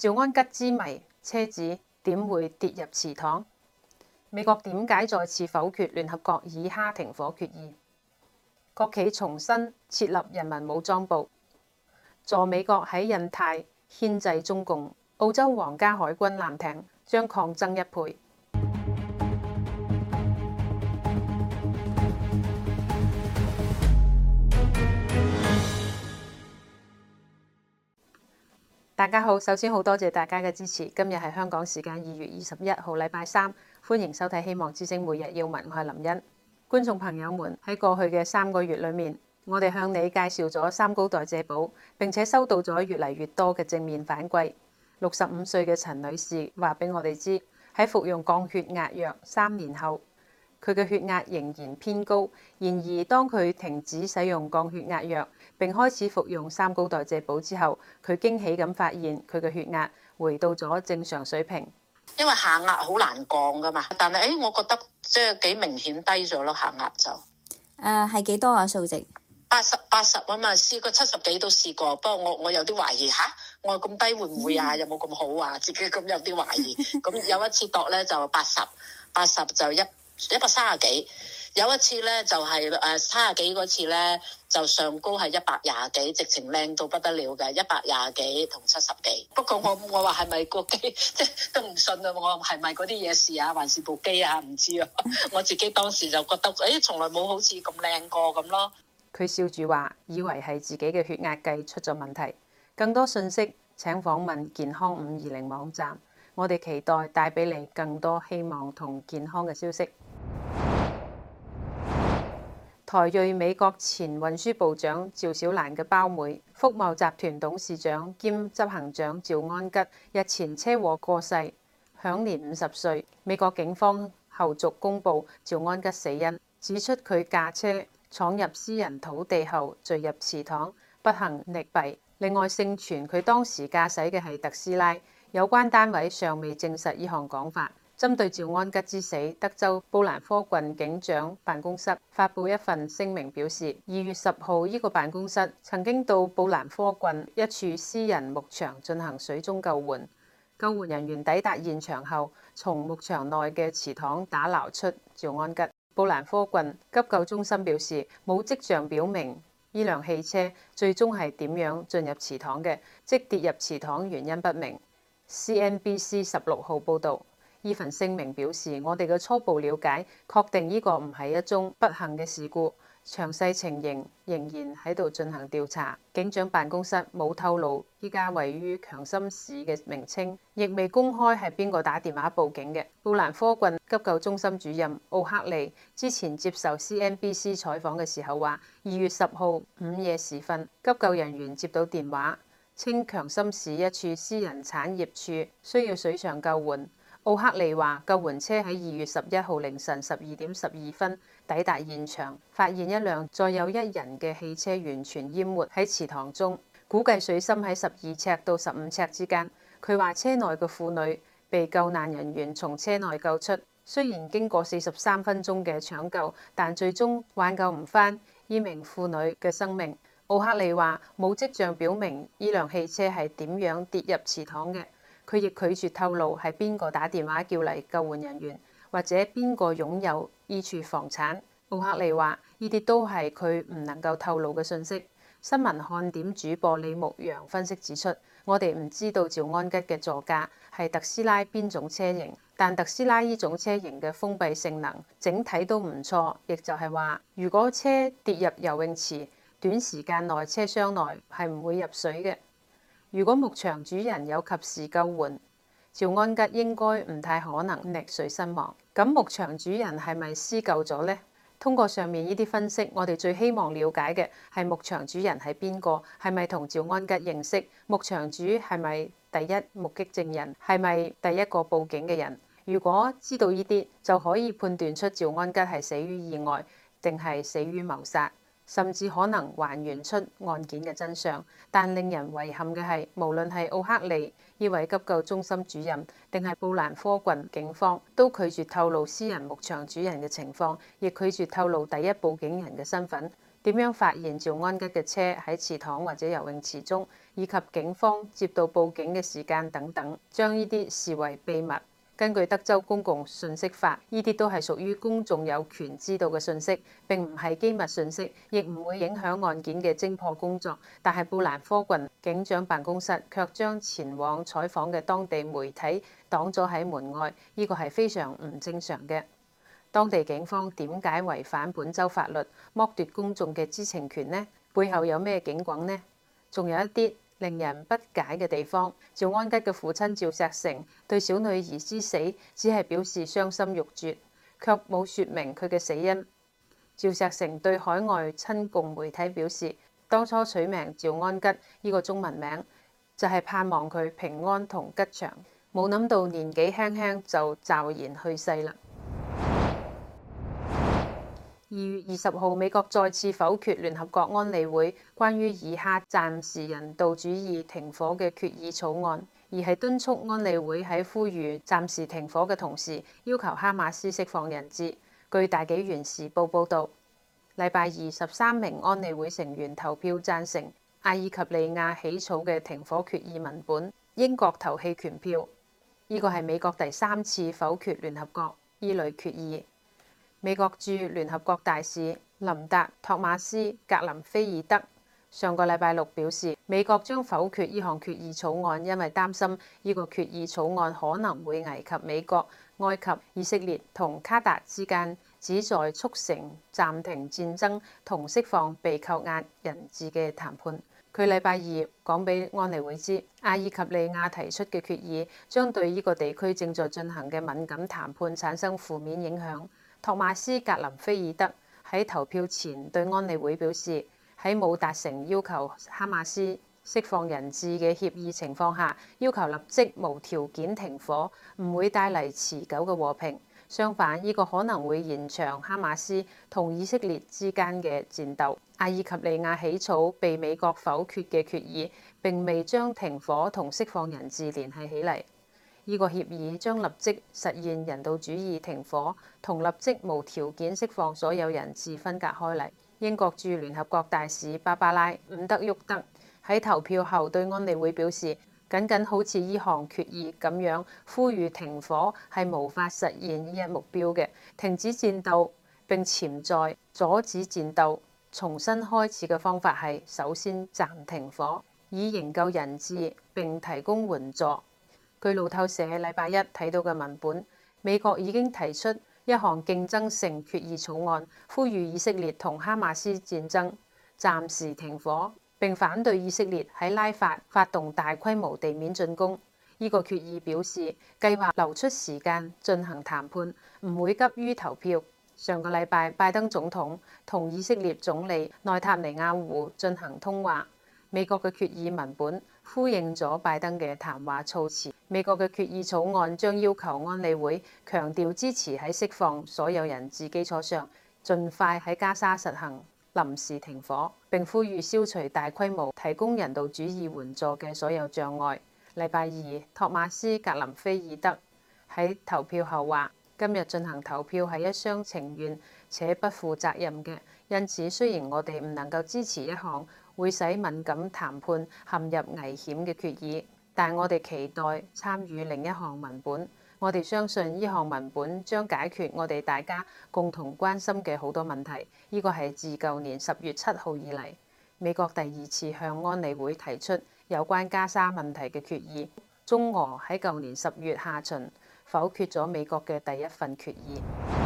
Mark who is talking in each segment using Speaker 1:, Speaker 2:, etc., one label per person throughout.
Speaker 1: 趙安吉之謎，車子點會跌入祠堂？美國點解再次否決聯合國以哈停火決議？國企重新設立人民武裝部，助美國喺印太牽制中共。澳洲皇家海軍艦艇將擴增1倍。大家好，首先好多謝大家嘅支持。今日係香港時間2月21號，禮拜三，歡迎收睇《希望之聲每日要聞》，我係林茵。觀眾朋友們，喺過去嘅3個月裏面，我哋向你介紹咗三高代謝寶，並且收到咗越嚟越多嘅正面反饋。65歲嘅陳女士話俾我哋知，喺服用降血壓藥3年後，佢嘅血壓仍然偏高。然而，當佢停止使用降血壓藥並開始服用三高代謝寶之後，佢驚喜咁發現佢嘅血壓回到咗正常水平。
Speaker 2: 因為下壓好難降噶嘛，但係我覺得即係幾明顯低咗咯，下壓就
Speaker 3: 係幾多啊？數值
Speaker 2: 80啊嘛，試過70幾都試過，不過我有啲懷疑吓，我咁低會唔會啊？有冇咁好啊？自己咁有啲懷疑。咁有一次度咧就80就130幾，有一次咧就係30幾嗰次咧就上高係120幾，直情靚到不得了嘅120幾同70幾。不過我話係咪個機即係都唔信啊？我係咪嗰啲嘢事啊，還是部機啊？唔知啊。我自己當時就覺得從來冇好似咁靚過咁咯。
Speaker 1: 佢笑住話，以為係自己嘅血壓計出咗問題。更多信息請訪問健康520網站。我哋期待帶俾你更多希望同健康嘅消息。台裔美國前運輸部長趙小蘭嘅胞妹、福茂集團董事長兼執行長趙安吉日前車禍過世，享年50歲。美國警方後續公布趙安吉死因，指出佢駕車闖入私人土地後墜入祠堂，不幸溺斃。另外盛傳佢當時駕駛嘅係特斯拉，有關單位尚未證實呢項講法。針對趙安吉之死，德州布蘭科郡警長辦公室發布一份聲明表示，2月10號呢個辦公室曾經到布蘭科郡一處私人牧場進行水中救援。救援人員抵達現場後，從牧場內嘅祠堂打撈出趙安吉。布蘭科郡急救中心表示，冇跡象表明呢輛汽車最終係點樣進入祠堂嘅，即跌入祠堂原因不明。CNBC 16號報導。呢份聲明表示，我哋嘅初步了解確定呢個唔係一宗不幸嘅事故，詳細情形仍然喺度進行調查。警長辦公室冇透露依家位於強森市嘅名稱，亦未公開係邊個打電話報警嘅。布蘭科郡急救中心主任奧克利之前接受 CNBC 採訪嘅時候話，2月10號午夜時分，急救人員接到電話，稱強森市一處私人產業處需要水上救援。奧克利話，救援車喺2月11號凌晨12點12分抵達現場，發現一輛載有1人嘅汽車完全淹沒喺祠堂中，估計水深喺12尺到15尺之間。佢話車內嘅婦女被救難人員從車內救出，雖然經過43分鐘嘅搶救，但最終挽救唔返呢名婦女嘅生命。奧克利話冇跡象表明呢輛汽車係點樣跌入祠堂嘅。佢亦拒絕透露係邊個打電話叫嚟救援人員，或者邊個擁有呢處房產。奧克利話呢啲都係佢唔能夠透露嘅信息。新聞看點主播李牧陽分析指出，我哋唔知道趙安吉嘅座駕係特斯拉邊種車型，但特斯拉呢種車型嘅封閉性能整體都唔錯，亦就係話，如果車跌入游泳池，短時間內車廂內係唔會入水嘅。如果牧場主人有及時救援，趙安吉應該唔太可能溺水身亡。咁牧場主人係咪施救咗呢？通過上面呢啲分析，我哋最希望了解嘅係牧場主人係邊個，係咪同趙安吉認識？牧場主係咪第一目擊證人？係咪第一個報警嘅人？如果知道呢啲，就可以判斷出趙安吉係死於意外，定係死於謀殺。甚至可能還原出案件嘅真相，但令人遺憾嘅係，無論係奧克利呢位急救中心主任，定係布蘭科郡警方，都拒絕透露私人牧場主人嘅情況，亦拒絕透露第一報警人嘅身份。 點樣發現趙安吉嘅車喺祠堂或者游泳池中，以及警方接到報警嘅時間等等，將呢啲視為秘密。根據德州公共信息法，呢啲都係屬於公眾有權知道嘅信息，並唔係機密信息，亦唔會影響案件嘅偵破工作。但係布蘭科郡警長辦公室卻將前往採訪嘅當地媒體擋咗喺門外，呢個係非常唔正常嘅。當地警方點解違反本州法律，剝奪公眾嘅知情權呢？背後有咩警棍呢？仲有一啲令人不解嘅地方。趙安吉嘅父親趙錫成對小女兒之死只係表示傷心欲絕，卻冇説明佢嘅死因。趙錫成對海外親共媒體表示，當初取名趙安吉呢個中文名就係盼望佢平安同吉祥，冇諗到年紀輕輕就驟然去世啦。2月20號，美國再次否決聯合國安理會關於以哈暫時人道主義停火嘅決議草案，而係敦促安理會喺呼籲暫時停火嘅同時，要求哈馬斯釋放人質。據大紀元時報報導，禮拜二13名安理會成員投票贊成阿爾及利亞起草嘅停火決議文本，英國投棄權票。呢個係美國第3次否決聯合國依類決議。美國駐聯合國大使林達·托馬斯·格林菲爾德上個禮拜六表示，美國將否決呢項決議草案，因為擔心呢個決議草案可能會危及美國、埃及、以色列同卡達之間旨在促成暫停戰爭同釋放被扣押人質嘅談判。佢禮拜二講俾安理會知，阿爾及利亞提出嘅決議將對呢個地區正在進行嘅敏感談判產生負面影響。托馬斯·格林菲爾德喺投票前對安理會表示，喺冇達成要求哈馬斯釋放人質嘅協議情況下，要求立即無條件停火唔會帶嚟持久嘅和平。相反，呢個可能會延長哈馬斯同以色列之間嘅戰鬥。阿爾及利亞起草被美國否決嘅決議並未將停火同釋放人質聯繫起嚟。呢個協議將立即實現人道主義停火同立即無條件釋放所有人質分隔開嚟。英國駐聯合國大使芭芭拉·伍德沃德喺投票後對安理會表示，僅僅好似呢項決議咁樣呼籲停火係無法實現呢一目標嘅。停止戰鬥並潛在阻止戰鬥重新開始嘅方法係首先暫停火，以營救人質並提供援助。據路透社禮拜一睇到嘅文本，美國已經提出一項競爭性決議草案，呼籲以色列同哈馬斯戰爭暫時停火，並反對以色列喺拉法發動大規模地面進攻。呢個決議表示，計劃留出時間進行談判，唔會急於投票。上個禮拜，拜登總統同以色列總理內塔尼亞胡進行通話。美國嘅決議文本呼應咗拜登嘅談話措辭。美國嘅決議草案將要求安理會強調支持喺釋放所有人質基礎上，盡快喺加沙實行臨時停火，並呼籲消除大規模提供人道主義援助嘅所有障礙。禮拜二，托馬斯·格林菲爾德喺投票後話：今日進行投票係一廂情願且不負責任嘅，因此雖然我哋唔能夠支持一項會使敏感談判陷入危險嘅決議，但我哋期待參與另一項文本。我哋相信呢項文本將解決我哋大家共同關心嘅好多問題。呢個係自舊年10月7號以嚟，美國第2次向安理會提出有關加沙問題嘅決議。中俄喺舊年10月下旬否決咗美國嘅第一份決議。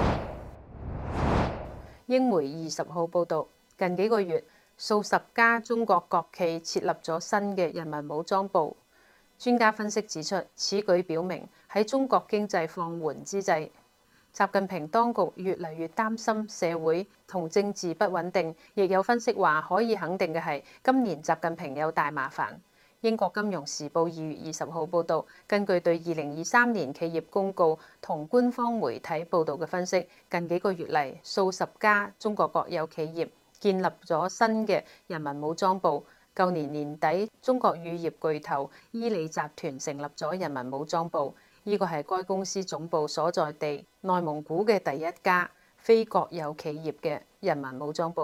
Speaker 1: 英媒20號報導，近幾個月，數十家中國國企設立咗新嘅人民武裝部。專家分析指出，此舉表明喺中國經濟放緩之際，習近平當局越嚟越擔心社會同政治不穩定。亦有分析話，可以肯定嘅係，今年習近平有大麻煩。英國金融時報2月20號報導，根據對2023年企業公告同官方媒體報導嘅分析，近幾個月嚟，數十家中國國有企業建立咗新嘅人民武裝部。舊年年底，中國乳業巨頭伊利集團成立咗人民武裝部，呢個係該公司總部所在地內蒙古嘅第一家非國有企業嘅人民武裝部。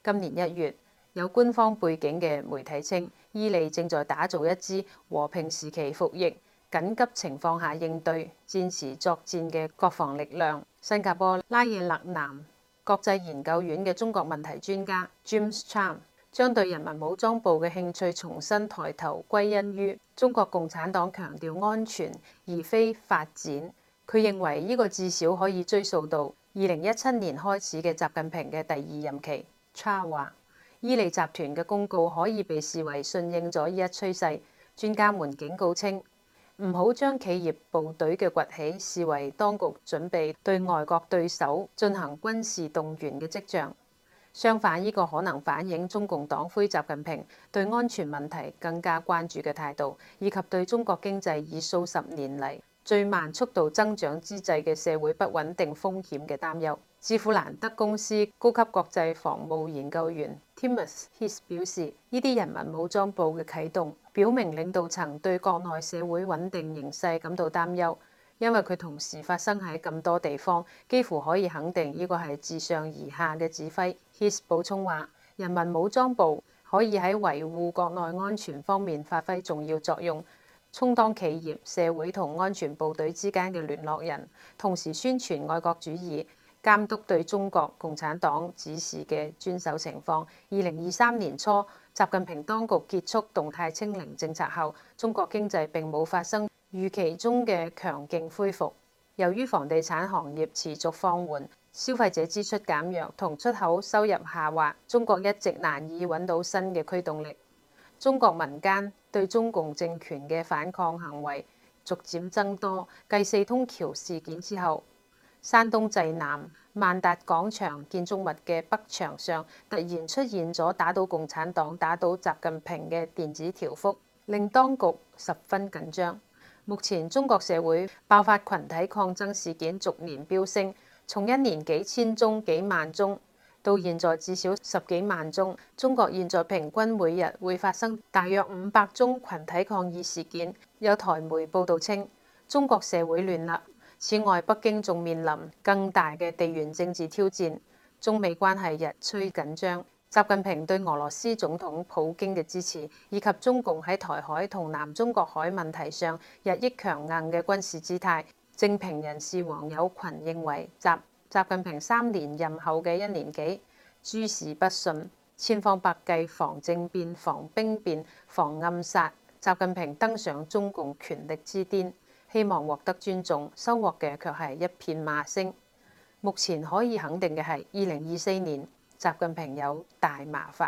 Speaker 1: 今年1月，有官方背景嘅媒體稱，伊利正在打造一支和平時期服役、緊急情況下應對、戰時作戰嘅國防力量。新加坡拉耶勒南國際研究院嘅中國問題專家 James Chan 將對人民武裝部嘅興趣重新抬頭歸因於中國共產黨強調安全而非發展。佢認為呢個至少可以追溯到2017年開始嘅習近平嘅第2任期。Chan 話，伊利集團嘅公告可以被視為順應咗呢一趨勢。專家們警告稱，唔好將企業部隊嘅崛起視為當局準備對外國對手進行軍事動員嘅跡象。相反，呢個可能反映中共黨魁習近平對安全問題更加關注嘅態度，以及對中國經濟以數十年嚟最慢速度增長之際嘅社會不穩定風險嘅擔憂。智庫蘭德公司高級國際防務研究員 Timothy Hiss 表示，呢啲人民武裝部嘅啟動表明領導層對國內社會穩定形勢感到擔憂，因為佢同時發生喺咁多地方，幾乎可以肯定呢個係自上而下嘅指揮。Hiss 補充話，人民武裝部可以喺維護國內安全方面發揮重要作用，充當企業、社會同安全部隊之間嘅聯絡人，同時宣傳愛國主義，監督對中國共產黨指示嘅遵守情況。2023年初，習近平當局結束動態清零政策後，中國經濟並冇發生預期中嘅強勁恢復。由於房地產行業持續放緩，消費者支出減弱同出口收入下滑，中國一直難以揾到新嘅驅動力。中國民間對中共政權嘅反抗行為逐漸增多。繼四通橋事件之後，山東濟南萬達廣場建築物嘅北牆上突然出現咗打倒共產黨、打倒習近平嘅電子條幅，令當局十分緊張。目前中國社會爆發群體抗爭事件逐年飆升，從一年幾千宗、幾萬宗，到現在至少10幾萬宗。中國現在平均每日會發生大約500宗群體抗議事件。有台媒報導稱，中國社會亂啦。此外，北京仲面臨更大嘅地緣政治挑戰，中美關係日趨緊張。習近平對俄羅斯總統普京嘅支持，以及中共喺台海同南中國海問題上日益強硬嘅軍事姿態，正評人士黃友群認為，習近平3連任後嘅1年幾，諸事不順，千方百計防政變、防兵變、防暗殺，習近平登上中共權力之巔，希望獲得尊重，收穫嘅卻係一片罵聲。目前可以肯定嘅係，2024年習近平有大麻煩。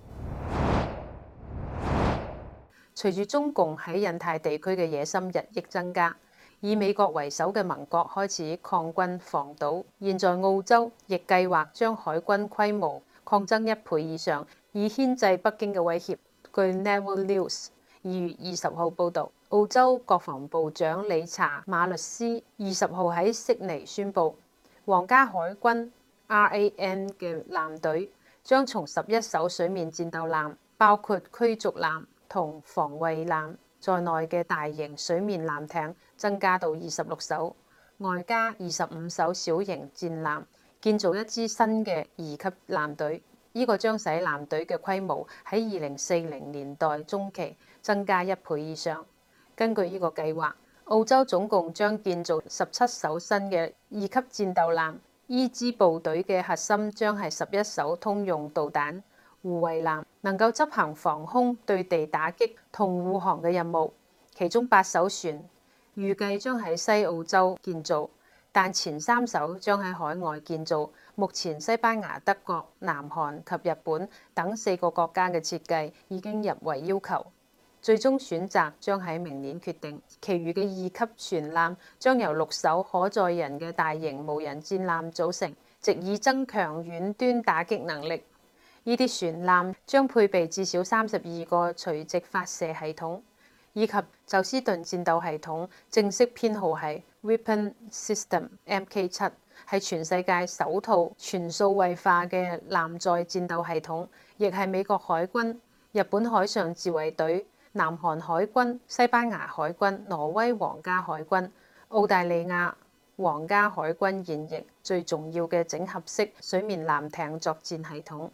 Speaker 1: 隨住中共喺印太地區嘅野心日益增加，以美國為首嘅盟國開始擴軍防島。現在澳洲亦計劃將海軍規模擴增1倍以上，以牽制北京嘅威脅。據 Naval News 2月20號報導，澳洲國防部長理查馬律斯20號喺悉尼宣布，皇家海軍 RAN 嘅艦隊將從11艘水面戰鬥艦，包括驅逐艦同防衛艦在內嘅大型水面艦艇，增加到26艘，外加25艘小型戰艦，建造一支新嘅2級艦隊。呢個將使艦隊嘅規模喺2040年代中期增加1倍以上。根據呢個計劃，澳洲總共將建造17艘新嘅2級戰鬥艦。呢支部隊嘅核心將係11艘通用導彈護衛艦，能夠執行防空、對地打擊同護航嘅任務。其中8艘船預計將喺西澳洲建造，但前3艘將喺海外建造。目前西班牙、德國、南韓及日本等4個國家嘅設計已經入圍要求，最終選擇將喺明年決定。其餘嘅2級船艦將由6艘可載人嘅大型無人戰艦組成，藉以增強遠端打擊能力。呢啲船艦將配備至少32個垂直發射系統，以及宙斯盾戰鬥系統，正式編號係 Weapon System Mk7，係全世界首套全數位化嘅艦載戰鬥系統，亦係美國海軍、日本海上自衛隊、南韓海軍、西班牙海軍、挪威皇家海軍、澳大利亞皇家海軍現役最重要嘅整合式水面艦艇作戰系統。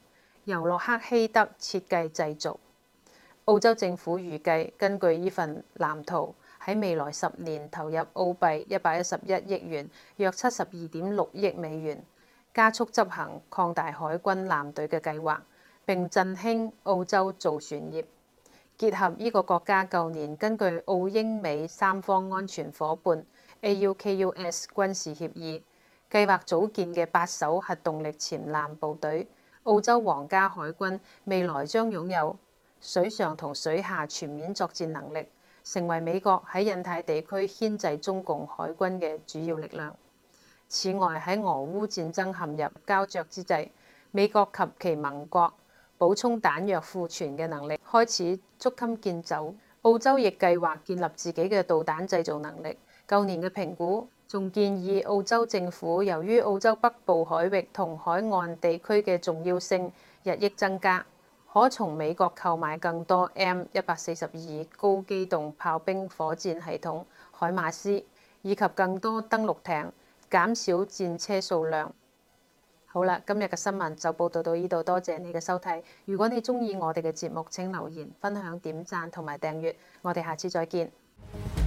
Speaker 1: 由洛克希德設計製造。澳洲政府預計根據呢份藍圖，喺未來10年投入澳幣111億元，約72.6億美元，加速執行擴大海軍艦隊嘅計劃，並振興澳洲造船業。結合呢個國家舊年根據澳英美三方安全夥伴 AUKUS 軍事協議，計劃組建嘅8艘核動力潛艦部隊，澳洲皇家海軍未來將擁有水上同水下全面作戰能力，成為美國喺印太地區牽制中共海軍嘅主要力量。此外，喺俄烏戰爭陷入膠着之際，美國及其盟國補充彈藥庫存嘅能力開始捉襟見肘。澳洲亦計劃建立自己嘅導彈製造能力。舊年嘅評估仲建議澳洲政府，由於澳洲北部海域同海岸地區嘅重要性日益增加，可從美國購買更多 M142高機動炮兵火箭系統海馬斯，以及更多登陸艇，減少戰車數量。好啦，今日嘅新聞就報道到呢度，多謝你嘅收睇。如果你鍾意我哋嘅節目，請留言、分享、點讚同埋訂閱。我哋下次再見。